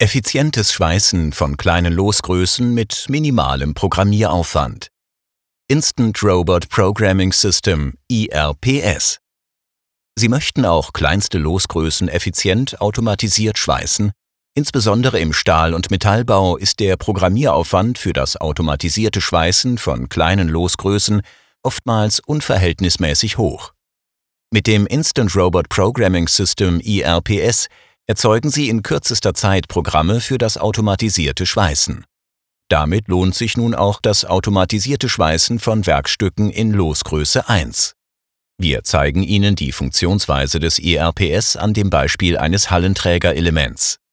Effizientes Schweißen von kleinen Losgrößen mit minimalem Programmieraufwand. Instant Robot Programming System (IRPS). Sie möchten auch kleinste Losgrößen effizient automatisiert schweißen? Insbesondere im Stahl- und Metallbau ist der Programmieraufwand für das automatisierte Schweißen von kleinen Losgrößen oftmals unverhältnismäßig hoch. Mit dem Instant Robot Programming System (IRPS) erzeugen Sie in kürzester Zeit Programme für das automatisierte Schweißen. Damit lohnt sich nun auch das automatisierte Schweißen von Werkstücken in Losgröße 1. Wir zeigen Ihnen die Funktionsweise des IRPS an dem Beispiel eines Hallenträgerelements.